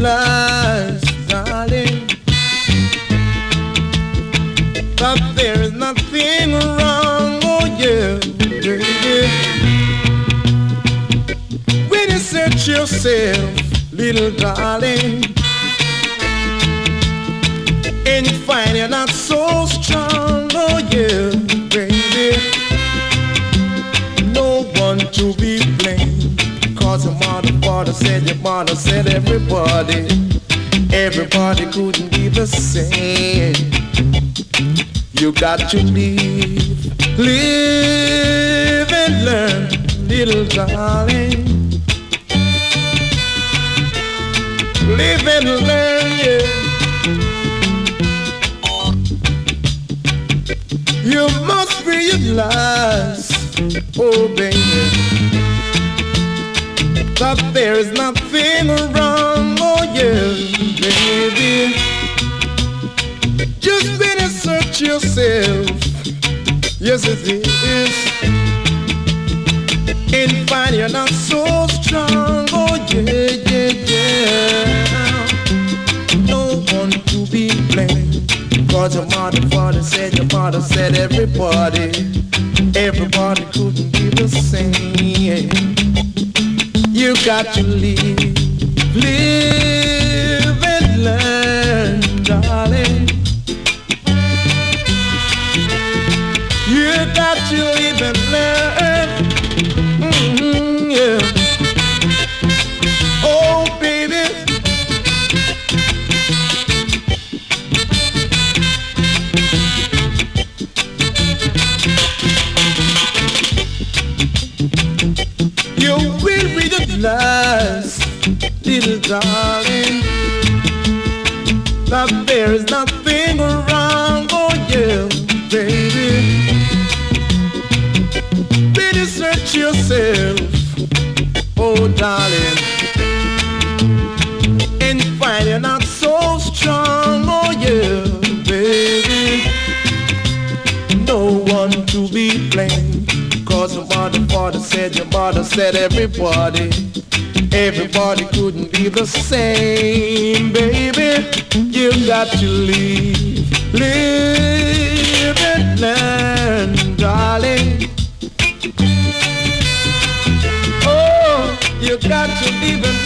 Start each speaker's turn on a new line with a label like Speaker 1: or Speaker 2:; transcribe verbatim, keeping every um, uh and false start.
Speaker 1: realize, darling, that there is nothing wrong, oh yeah, baby. When you search yourself, little darling, and you find you're not so strong, oh yeah, baby. No one to be blamed, cause your mother, father said, your mother said everybody, everybody couldn't be the same. You got to live, live and learn, little darling. Live and learn, yeah. You must realize, oh baby, that there is nothing wrong, oh yeah, baby. Just when you search yourself, yes it is, and find you're not so strong, oh yeah, yeah, yeah. No one to be blamed, cause your mother, father said, your father said everybody, everybody couldn't be the same. You got to live, live and learn, darling. You got to live and learn, mm-hmm, yeah. Oh baby, you will realize, little darling, that there is nothing wrong, oh yeah, baby. When you search yourself, oh darling, and find you're not so strong, oh yeah, baby. No one to be blamed, cause your mother, father said, your mother said everybody, everybody couldn't be the same, baby. You got to live, live and learn, darling. Oh, you got to live and